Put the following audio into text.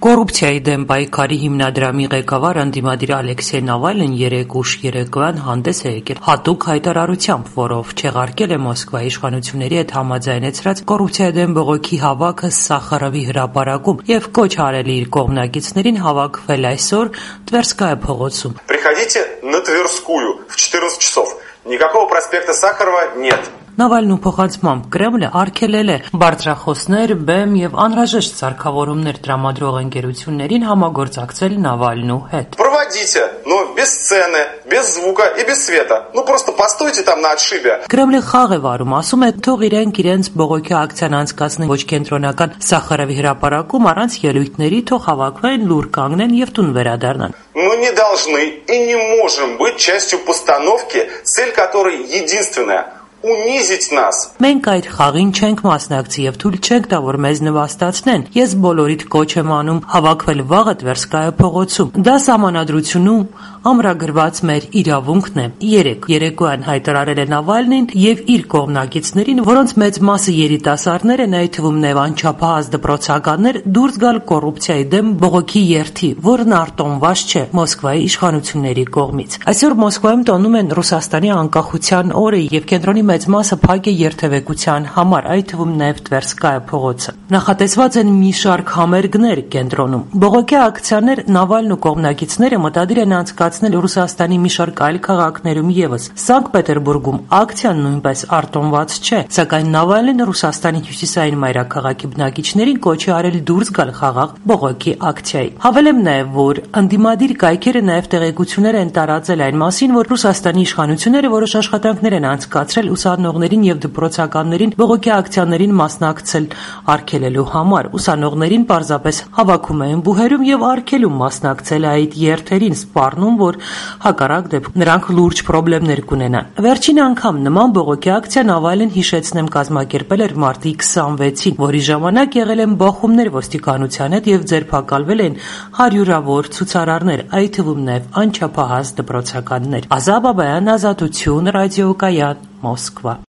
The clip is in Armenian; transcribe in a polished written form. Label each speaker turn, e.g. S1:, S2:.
S1: Կոռուպցիայի դեմ պայքարի հիմնադրամի ղեկավար ընդդիմադիր Ալեքսեյ Նավալնին երեկ ուշ երեկոյան հանդես է եկել հատուկ հայտարարությամբ, որով չեղարկել է Մոսկվայի իշխանությունների հետ համաձայնեցրած կոռուպցիայի դեմ բողոքի հավաքը Սախարովի հրապարակում եւ կոչ արել իր կողմնակիցներին հավաքվել այսօր Տվերսկայա փողոցում։
S2: Приходите на Тверскую в 14 часов. Никакого проспекта Сахарова нет.
S1: Նավալնու փոխանցմամբ Կրեմլը արգելել է բարձրախոսներ, բեմ եւ անհրաժեշտ սարքավորումներ տրամադրող ընկերություններին համագործակցել Նավալնու հետ։
S2: Проводите, но без сцены, без звука и без света. Просто постойте там на отшибе.
S1: Կրեմլը խաղ է վարում, ասում է, թող իրենց բողոքի ակցիան անցկացնեն ոչ կենտրոնական Սախարովի հրապարակում առանց ելույթների, թող հավաքվեն, լուր կանգնեն եւ տուն վերադառնան։
S2: Мы не должны и не можем быть частью постановки, цель которой единственная – унизить нас.
S1: Մենք այդ խաղին չենք մասնակցի եւ թույլ չենք տա, որ մեզ նվաստացնեն։ Ես բոլորիդ կոչ եմ անում հավաքվել վաղը Տվերսկայա փողոցում։ Դա սահմանադրությունում ամրագրված մեր իրավունքն է։ Երեկոյան հայտարարել է Նավալնին եւ իր կողմնակիցներին, որոնց մեծ մասը երիտասարդներ են, այդ թվում նաեւ անչափահաս դպրոցականներ, դուրս գալ կոռուպցիայի դեմ բողոքի երթի, որն արտոնված չէ Մոսկվայի իշխանությունների կողմից։ Այսօր Մոսկվայում տոնում են Ռուսաստանի անկախության օրը եւ կենտրոնի մեծ մասը փակ է երթևեկության համար, այդ թվում նաև Տվերսկայա փողոցը։ Նախատեսված են մի շարք համերգներ կենտրոնում։ Բողոքի ակցիաներ Նավալնու կողմնակիցները մտադիր են անցկացնել Ռուսաստանի մի շարք այլ քաղաքներում եւս։ Սանկտ Պետերբուրգում ակցիան նույնպես արտոնված չէ, սակայն Նավալնին Ռուսաստանի հյուսիսային մայրաքաղաքի բնակիչներին կոչ է արել դուրս գալ խաղաղ բողոքի ակցիայի։ Հավելեմ նաև, որ ընդդիմադիր կայքերը նաև տեղեկություններ են տարածել այն մասին, որ Ռուսաստանի իշխանությունները որոշ աշխատանքներ են անցկացրել ուսանողներին եւ դպրոցականներին բողոքի ակցիաներին մասնակցել արգելելու համար։ Ուսանողներին պարզապես հավաքում էին բուհերում եւ արգելում մասնակցել այդ երթերին, սպառնում, որ հակառակ դեպքում նրանք լուրջ խնդիրներ կունենան։ Վերջին անգամ նման բողոքի ակցիա Նավալին, հիշեցնեմ, կազմակերպել էր մարտի 26-ին, որի ժամանակ եղել են բախումներ ոստիկանության հետ եւ ձերբակալվել են հարյուրավոր ցուցարարներ, այդ թվում նաեւ անչափահաս դպրոցականներ։ Ազատ Բաբայան, Ազատություն, Ռադիոկայան, Մոսկվա։